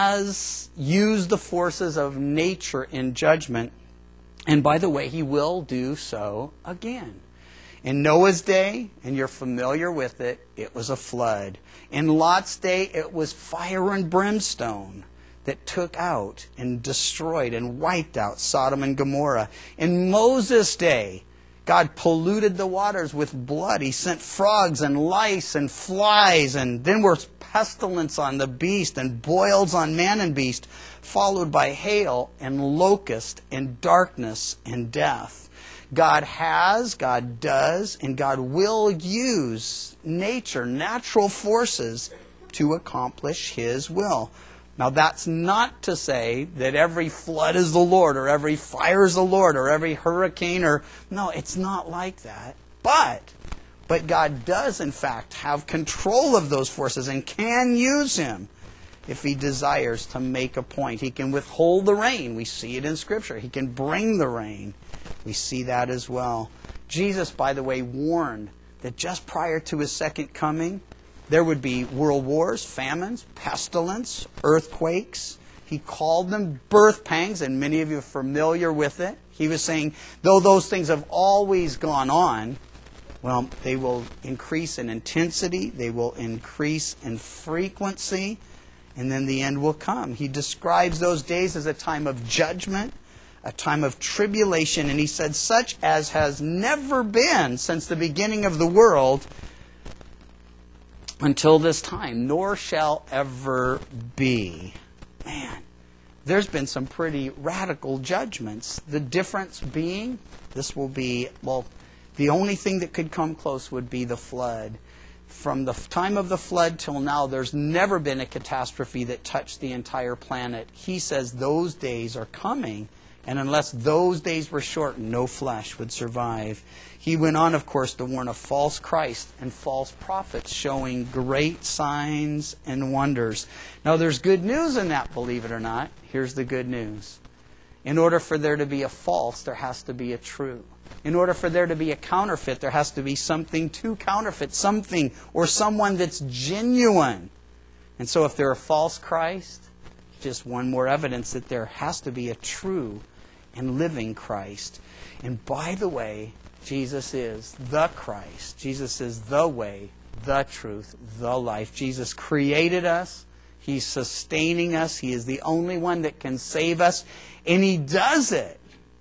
has used the forces of nature in judgment. And by the way, he will do so again. In Noah's day, and you're familiar with it, it was a flood. In Lot's day, it was fire and brimstone that took out and destroyed and wiped out Sodom and Gomorrah. In Moses' day, God polluted the waters with blood. He sent frogs and lice and flies, and then there was pestilence on the beast and boils on man and beast, followed by hail and locust and darkness and death. God has, God does, and God will use nature, natural forces, to accomplish his will. Now that's not to say that every flood is the Lord, or every fire is the Lord, or every hurricane, or no, it's not like that. But, but God does in fact have control of those forces and can use him if he desires to make a point. He can withhold the rain. We see it in Scripture. He can bring the rain. We see that as well. Jesus, by the way, warned that just prior to his second coming, there would be world wars, famines, pestilence, earthquakes. He called them birth pangs, and many of you are familiar with it. He was saying, though those things have always gone on, well, they will increase in intensity, they will increase in frequency, and then the end will come. He describes those days as a time of judgment, a time of tribulation, and he said, such as has never been since the beginning of the world until this time, nor shall ever be. Man, there's been some pretty radical judgments. The difference being, this will be, well, the only thing that could come close would be the flood. From the time of the flood till now, there's never been a catastrophe that touched the entire planet. He says those days are coming, and unless those days were shortened, no flesh would survive. He went on, of course, to warn of false Christ and false prophets showing great signs and wonders. Now, there's good news in that, believe it or not. Here's the good news. In order for there to be a false, there has to be a true. In order for there to be a counterfeit, there has to be something to counterfeit, something or someone that's genuine. And so if there are false Christ, just one more evidence that there has to be a true and living Christ. And by the way, Jesus is the Christ. Jesus is the way, the truth, the life. Jesus created us. He's sustaining us. He is the only one that can save us. And he does it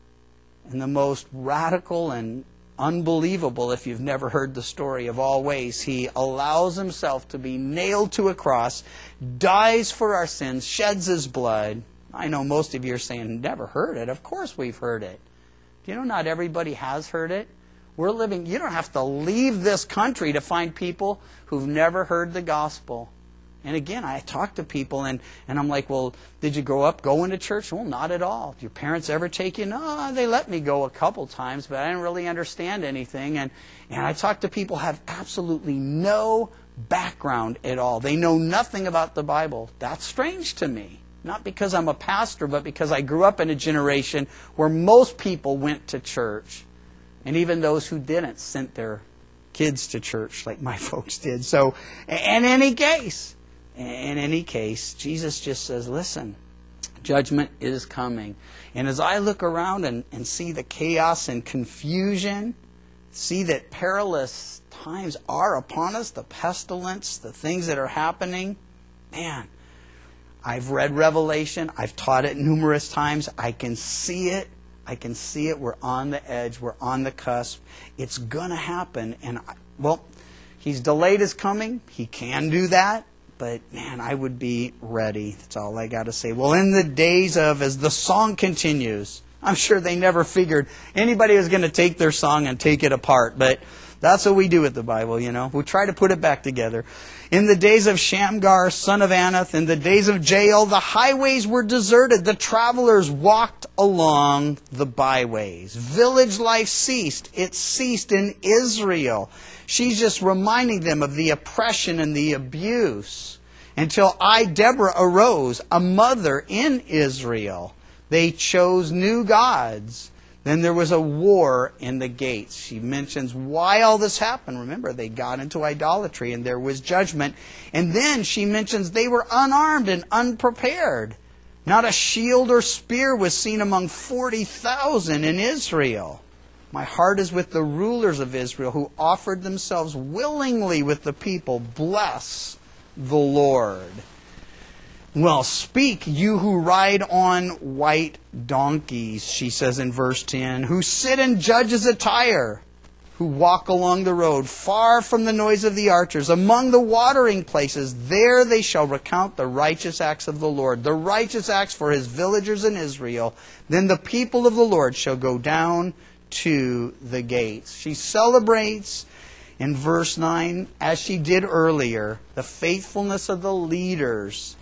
in the most radical and unbelievable, if you've never heard the story, of all ways. He allows himself to be nailed to a cross, dies for our sins, sheds his blood. I know most of you are saying, never heard it. Of course we've heard it. Do you know not everybody has heard it? We're living, you don't have to leave this country to find people who've never heard the gospel. And again, I talk to people and, and I'm like, well, did you grow up going to church? Well, not at all. Did your parents ever take you? No, they let me go a couple times, but I didn't really understand anything. And, and I talk to people who have absolutely no background at all. They know nothing about the Bible. That's strange to me. Not because I'm a pastor, but because I grew up in a generation where most people went to church. And even those who didn't sent their kids to church like my folks did. So, in any case, in any case, Jesus just says, listen, judgment is coming. And as I look around and, and see the chaos and confusion, see that perilous times are upon us, the pestilence, the things that are happening, man, I've read Revelation. I've taught it numerous times. I can see it. I can see it. We're on the edge. We're on the cusp. It's going to happen. And, I, well, he's delayed his coming. He can do that. But, man, I would be ready. That's all I got to say. Well, in the days of, as the song continues, I'm sure they never figured anybody was going to take their song and take it apart. But that's what we do with the Bible, you know. We try to put it back together. In the days of Shamgar, son of Anath, in the days of Jael, the highways were deserted. The travelers walked along the byways. Village life ceased. It ceased in Israel. She's just reminding them of the oppression and the abuse. Until I, Deborah, arose, a mother in Israel. They chose new gods. Then there was a war in the gates. She mentions why all this happened. Remember, they got into idolatry and there was judgment. And then she mentions they were unarmed and unprepared. Not a shield or spear was seen among forty thousand in Israel. My heart is with the rulers of Israel who offered themselves willingly with the people. Bless the Lord. Well, speak, you who ride on white donkeys, she says in verse ten, who sit in judges' attire, who walk along the road, far from the noise of the archers, among the watering places. There they shall recount the righteous acts of the Lord, the righteous acts for his villagers in Israel. Then the people of the Lord shall go down to the gates. She celebrates in verse nine, as she did earlier, the faithfulness of the leaders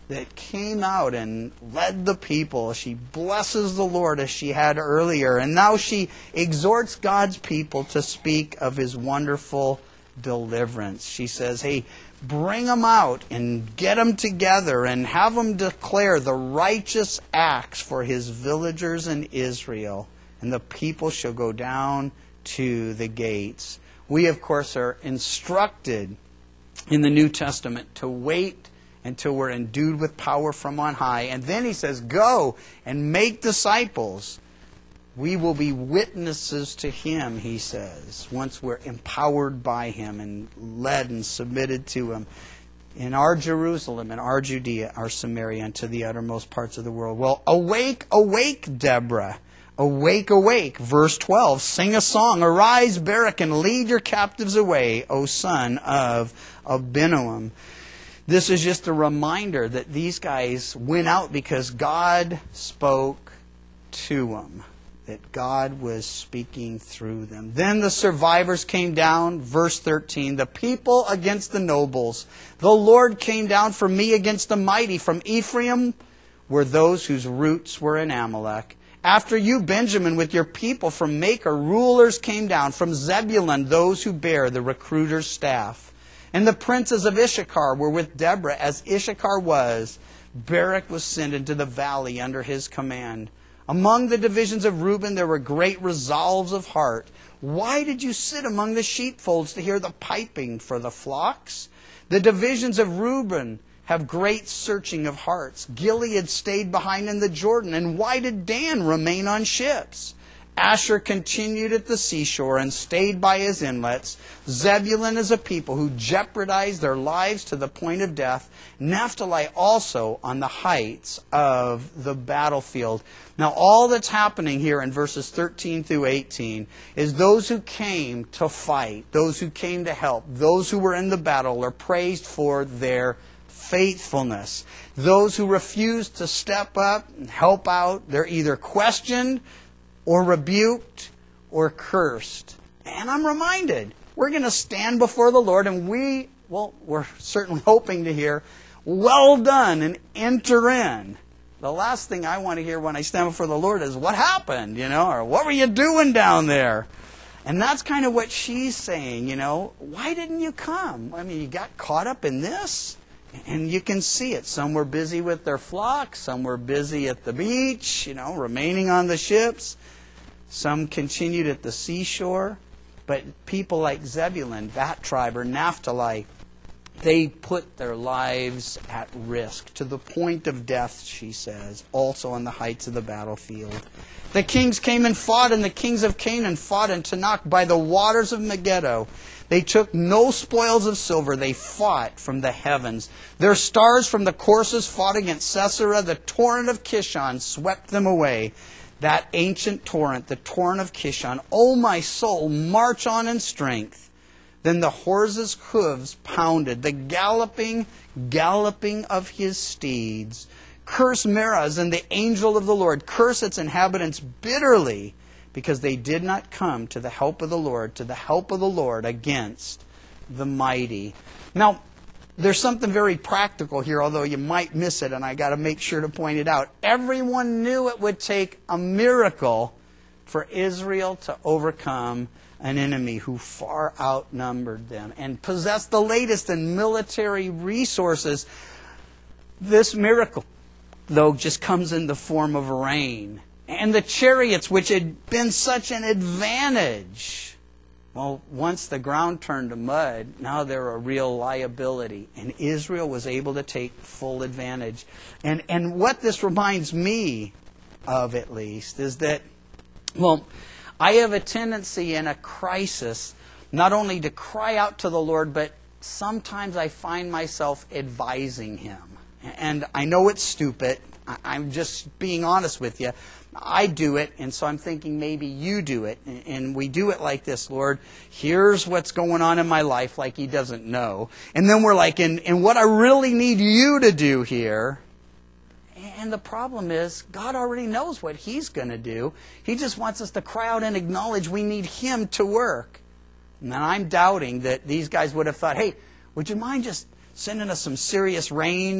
that came out and led the people. She blesses the Lord as she had earlier. And now she exhorts God's people to speak of His wonderful deliverance. She says, hey, bring them out and get them together and have them declare the righteous acts for His villagers in Israel. And the people shall go down to the gates. We, of course, are instructed in the New Testament to wait until we're endued with power from on high. And then He says, go and make disciples. We will be witnesses to Him, He says, once we're empowered by Him and led and submitted to Him in our Jerusalem, in our Judea, our Samaria, and to the uttermost parts of the world. Well, awake, awake, Deborah. Awake, awake. Verse twelve, sing a song. Arise, Barak, and lead your captives away, O son of Abinoam. This is just a reminder that these guys went out because God spoke to them. That God was speaking through them. Then the survivors came down. Verse thirteen, the people against the nobles. The Lord came down for me against the mighty. From Ephraim were those whose roots were in Amalek. After you, Benjamin, with your people from Maker, rulers came down. From Zebulun, those who bear the recruiter's staff. And the princes of Issachar were with Deborah, as Issachar was. Barak was sent into the valley under his command. Among the divisions of Reuben there were great resolves of heart. Why did you sit among the sheepfolds to hear the piping for the flocks? The divisions of Reuben have great searching of hearts. Gilead stayed behind in the Jordan. And why did Dan remain on ships? Asher continued at the seashore and stayed by his inlets. Zebulun is a people who jeopardized their lives to the point of death. Naphtali also on the heights of the battlefield. Now all that's happening here in verses thirteen through eighteen is those who came to fight, those who came to help, those who were in the battle are praised for their faithfulness. Those who refuse to step up and help out, they're either questioned or rebuked or cursed. And I'm reminded, we're going to stand before the Lord and we, well, we're certainly hoping to hear, well done, and enter in. The last thing I want to hear when I stand before the Lord is, what happened, you know, or what were you doing down there? And that's kind of what she's saying, you know, why didn't you come? I mean, you got caught up in this? And you can see it. Some were busy with their flocks. Some were busy at the beach, you know, remaining on the ships. Some continued at the seashore. But people like Zebulun, that tribe, or Naphtali, they put their lives at risk to the point of death, she says, also on the heights of the battlefield. The kings came and fought, and the kings of Canaan fought in Tanakh by the waters of Megiddo. They took no spoils of silver. They fought from the heavens. Their stars from the courses fought against Sisera. The torrent of Kishon swept them away. That ancient torrent, the torrent of Kishon. O my soul, march on in strength. Then the horse's hooves pounded, the galloping, galloping of his steeds. Curse Meroz and the angel of the Lord. Curse its inhabitants bitterly, because they did not come to the help of the Lord, to the help of the Lord against the mighty. Now, there's something very practical here, although you might miss it, and I got to make sure to point it out. Everyone knew it would take a miracle for Israel to overcome an enemy who far outnumbered them and possessed the latest in military resources. This miracle, though, just comes in the form of rain. And the chariots, which had been such an advantage, well, once the ground turned to mud, now they're a real liability. And Israel was able to take full advantage. And, and what this reminds me of, at least, is that, well, I have a tendency in a crisis not only to cry out to the Lord, but sometimes I find myself advising Him. And I know it's stupid. I'm just being honest with you. I do it, and so I'm thinking maybe you do it. And we do it like this, Lord, here's what's going on in my life, like He doesn't know. And then we're like, and, and what I really need you to do here. And the problem is, God already knows what He's going to do. He just wants us to cry out and acknowledge we need Him to work. And I'm doubting that these guys would have thought, hey, would you mind just sending us some serious rain?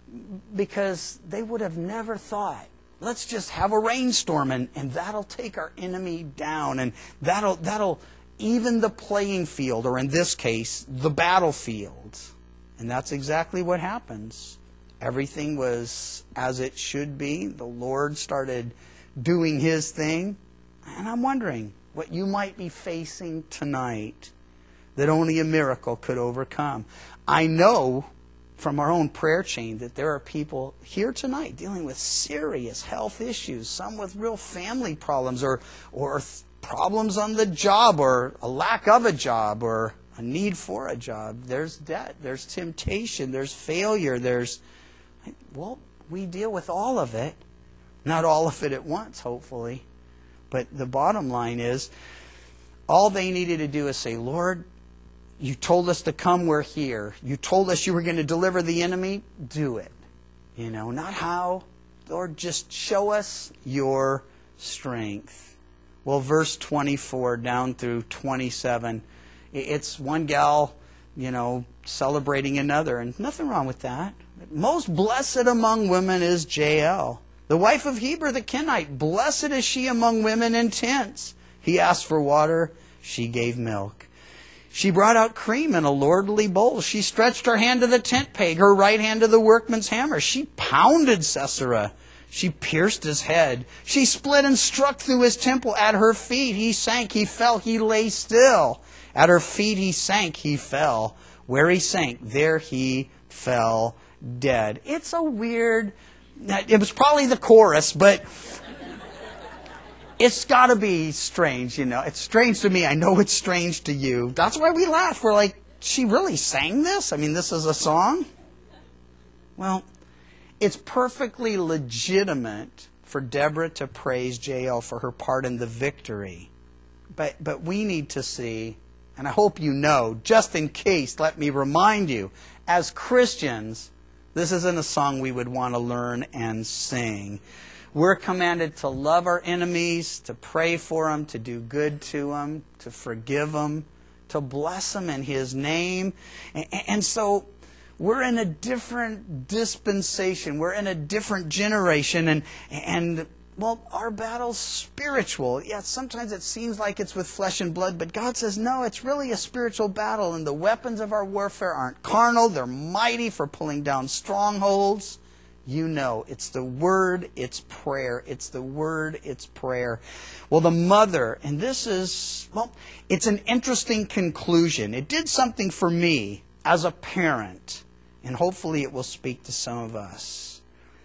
because they would have never thought, let's just have a rainstorm and, and that'll take our enemy down and that'll that'll even the playing field, or in this case, the battlefield. And that's exactly what happens. Everything was as it should be. The Lord started doing His thing. And I'm wondering what you might be facing tonight that only a miracle could overcome. I know from our own prayer chain that there are people here tonight dealing with serious health issues, some with real family problems or or problems on the job or a lack of a job or a need for a job. There's debt, there's temptation, there's failure, there's, well, we deal with all of it. Not all of it at once, hopefully. But the bottom line is, all they needed to do is say, Lord, you told us to come, we're here. You told us you were going to deliver the enemy, do it. You know, not how, Lord, just show us your strength. Well, verse twenty-four down through twenty-seven, it's one gal, you know, celebrating another, and nothing wrong with that. Most blessed among women is Jael, the wife of Heber the Kenite. Blessed is she among women in tents. He asked for water, she gave milk. She brought out cream in a lordly bowl. She stretched her hand to the tent peg, her right hand to the workman's hammer. She pounded Sisera. She pierced his head. She split and struck through his temple. At her feet he sank, he fell, he lay still. At her feet he sank, he fell. Where he sank, there he fell dead. It's a weird, it was probably the chorus, but it's got to be strange, you know. It's strange to me. I know it's strange to you. That's why we laugh. We're like, she really sang this? I mean, this is a song? Well, it's perfectly legitimate for Deborah to praise Jael for her part in the victory. But but we need to see, and I hope you know, just in case, let me remind you, as Christians, this isn't a song we would want to learn and sing. We're commanded to love our enemies, to pray for them, to do good to them, to forgive them, to bless them in His name. And, and so we're in a different dispensation. We're in a different generation. And, and well, our battle's spiritual. Yeah, sometimes it seems like it's with flesh and blood, but God says, no, it's really a spiritual battle. And the weapons of our warfare aren't carnal. They're mighty for pulling down strongholds. You know, it's the Word, it's prayer. It's the Word, it's prayer. Well, the mother, and this is, well, it's an interesting conclusion. It did something for me as a parent, and hopefully it will speak to some of us.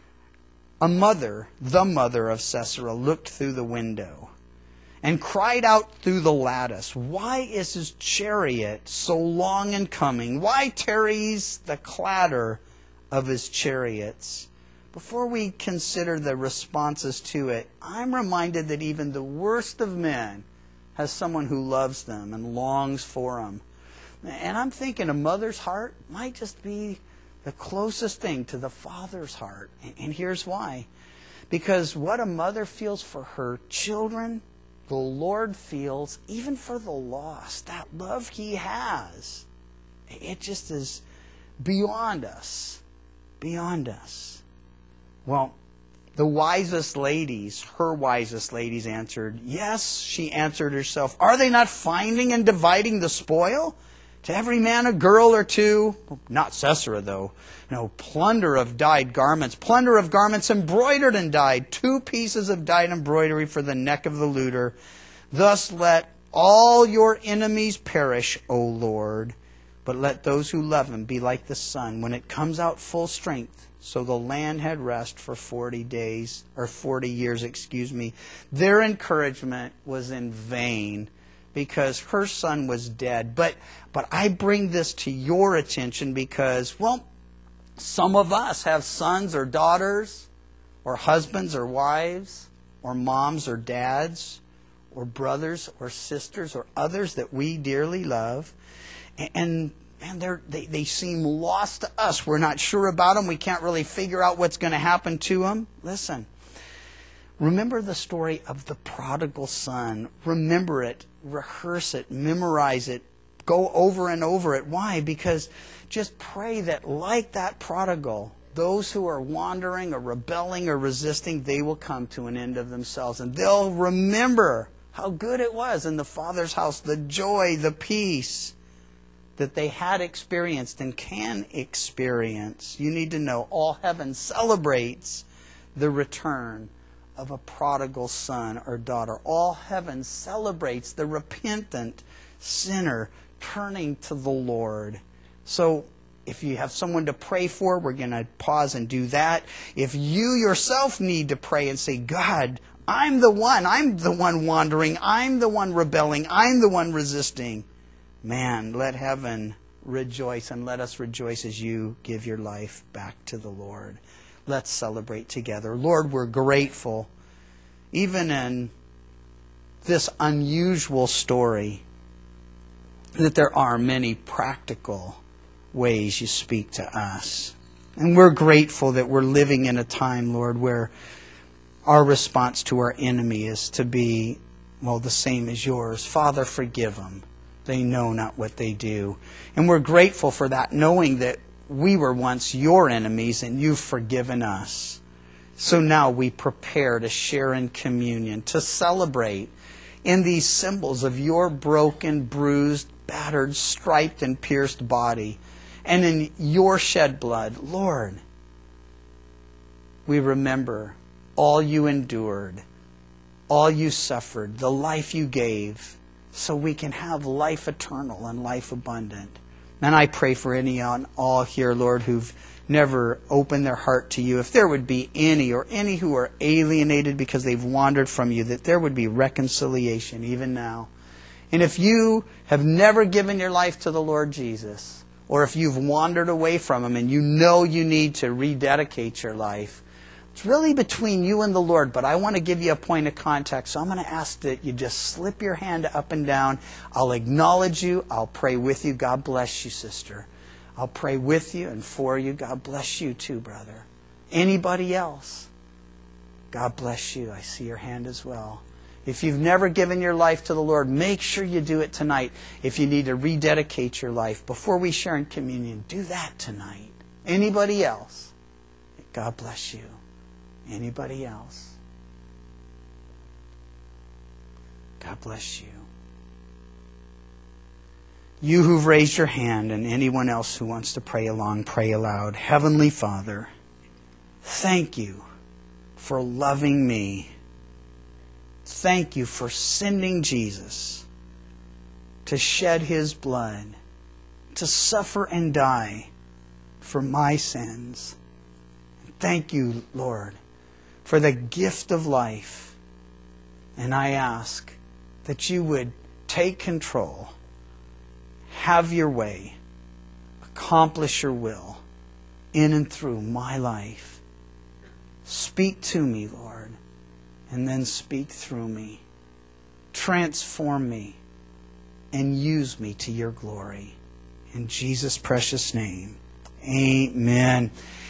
A mother, the mother of Sisera, looked through the window and cried out through the lattice, why is his chariot so long in coming? Why tarries the clatter of his chariots? Before we consider the responses to it, I'm reminded that even the worst of men has someone who loves them and longs for them. And I'm thinking a mother's heart might just be the closest thing to the father's heart. And here's why. Because what a mother feels for her children, the Lord feels even for the lost. That love He has, it just is beyond us. Beyond us. Well, the wisest ladies, her wisest ladies answered, yes, she answered herself. Are they not finding and dividing the spoil? To every man a girl or two. Not Sisera, though. No, plunder of dyed garments. Plunder of garments embroidered and dyed. Two pieces of dyed embroidery for the neck of the looter. Thus let all your enemies perish, O Lord. But let those who love Him be like the sun when it comes out full strength. So the land had rest for forty days, or forty years, excuse me. Their encouragement was in vain because her son was dead. But but I bring this to your attention because, well, some of us have sons or daughters, or husbands or wives, or moms or dads, or brothers or sisters, or others that we dearly love. And man, they're, they they seem lost to us. We're not sure about them. We can't really figure out what's going to happen to them. Listen, remember the story of the prodigal son. Remember it, rehearse it, memorize it, go over and over it. Why? Because just pray that like that prodigal, those who are wandering or rebelling or resisting, they will come to an end of themselves. And they'll remember how good it was in the Father's house, the joy, the peace that they had experienced and can experience. You need to know all heaven celebrates the return of a prodigal son or daughter. All heaven celebrates the repentant sinner turning to the Lord. So if you have someone to pray for, we're going to pause and do that. If you yourself need to pray and say, God, I'm the one. I'm the one wandering. I'm the one rebelling. I'm the one resisting. Man, let heaven rejoice, and let us rejoice as you give your life back to the Lord. Let's celebrate together. Lord, we're grateful, even in this unusual story, that there are many practical ways you speak to us. And we're grateful that we're living in a time, Lord, where our response to our enemy is to be, well, the same as yours. Father, forgive them. They know not what they do. And we're grateful for that, knowing that we were once your enemies and you've forgiven us. So now we prepare to share in communion, to celebrate in these symbols of your broken, bruised, battered, striped, and pierced body. And in your shed blood, Lord, we remember all you endured, all you suffered, the life you gave, so we can have life eternal and life abundant. And I pray for any on all here, Lord, who've never opened their heart to you. If there would be any, or any who are alienated because they've wandered from you, that there would be reconciliation even now. And if you have never given your life to the Lord Jesus, or if you've wandered away from Him and you know you need to rededicate your life, it's really between you and the Lord, but I want to give you a point of contact, so I'm going to ask that you just slip your hand up and down. I'll acknowledge you. I'll pray with you. God bless you, sister. I'll pray with you and for you. God bless you too, brother. Anybody else? God bless you. I see your hand as well. If you've never given your life to the Lord, make sure you do it tonight. If you need to rededicate your life before we share in communion, do that tonight. Anybody else? God bless you. Anybody else? God bless you. You who've raised your hand, and anyone else who wants to pray along, pray aloud. Heavenly Father, thank you for loving me. Thank you for sending Jesus to shed His blood, to suffer and die for my sins. Thank you, Lord, for the gift of life. And I ask that you would take control, have your way, accomplish your will in and through my life. Speak to me, Lord, and then speak through me. Transform me and use me to your glory. In Jesus' precious name, amen.